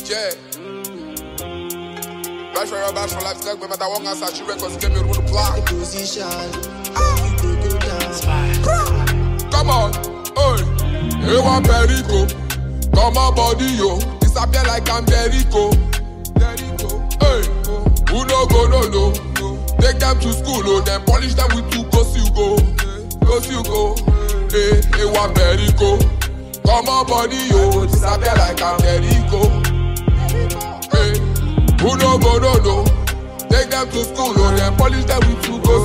Yeah. Bash for your bash for life, no matter what answer, you records get me rule plan. Position. Come on, hey, hey, one perico. Come on, body, yo. Disappear like I'm Jericho. Hey, who no go, no. Take them to school, oh, then polish them with two go. Hey, hey, one perico. Come on, body, yo. Disappear like I'm Jericho. Hey, who no go, no. Take them to school, oh, then polish them with two go.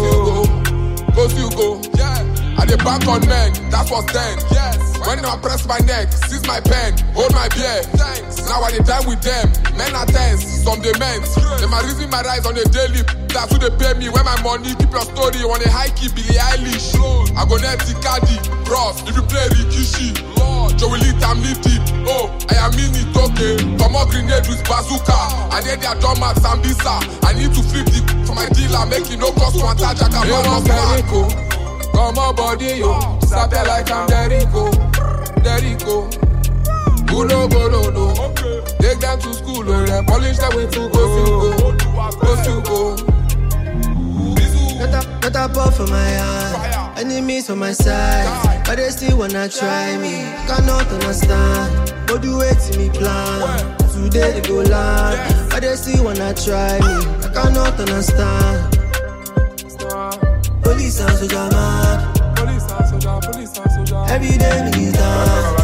Yeah, I dey back on men, that's what's then. Yes. When I press my neck, seize my pen, hold my beer. Thanks. Now I dey die with them. Men are tense, some dey men's. Them are raising my rise on a daily. That's who they pay me. When my money, keep your story on a high key, Billie Eilish. I go net Cardi, Ross, if you play Rikishi. Joey Lee, I'm knee deep. Oh, I am in it, okay. Come on, grenade with bazooka. I need their drum at Sambisa. I need to flip the for my dealer, make it no cost to attach. I can run off Jericho. Come on, body, yo. Disappear like I'm Jericho. Who no go, no. Take them to school, oh, then polish them with two go. Not a puff for my eye, enemies on my side, but they still wanna try me. Cannot understand, but do it to me plan. Today they go land, but they still wanna try me. I cannot understand. Police and soldier mad. Every day me down.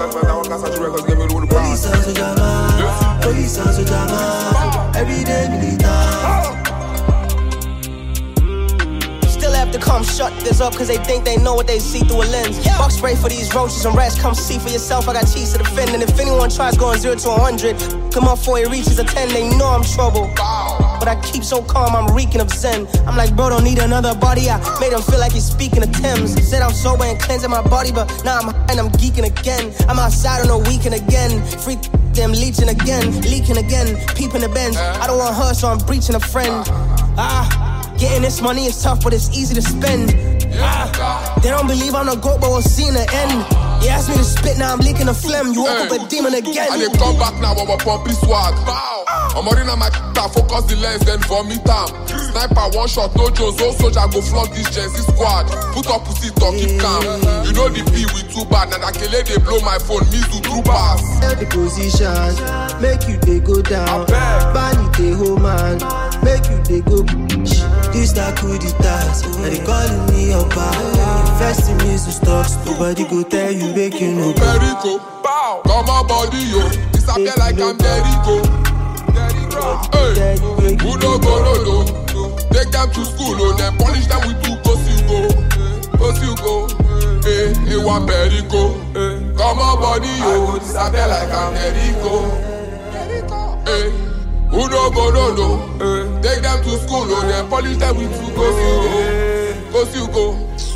Police and soldier mad. Police and soldier mad. Every day me down. Have to come shut this up cause they think they know what they see through a lens. Buck spray for these roaches and rats, come see for yourself. I got cheese to defend, and if anyone tries going 0 to 100, come up before it reaches a 10, they know I'm trouble. But I keep so calm, I'm reeking of zen. I'm like, bro, don't need another body. I made him feel like he's speaking of Thames. Said I'm sober and cleansing my body, but now I'm high and I'm geeking again. I'm outside on a weekend again. Free them leeching again, leaking again, peeping the bends. I don't want her, so I'm breaching a friend. Getting this money is tough, but it's easy to spend. They don't believe I'm the GOAT, but we'll see in the end. You asked me to spit, now I'm leaking the phlegm. You woke up a demon again. And they come back now, our pumpy swag. I'm already on my focus the lens, then vomit am. Sniper, one shot, no Jones, no soldier, go flog this Gen Z squad. Put up pussy, talk, keep calm. You know the P with too bad, and I can let they blow my phone, me do true pass. The position, make you they go down. Ban it they home man, make you they go. This that could it does, and they calling me up. Invest in me to stocks, nobody go tell you make you know. Perico, bow, come on body yo, disappear like I'm Jericho. Hey, who no go, no. Take them to school, oh, then polish them with two go. Hey, one perico. Come on body yo, disappear like I'm Jericho. Hey, who no go, no. Take them to school, oh, then polish them with two go.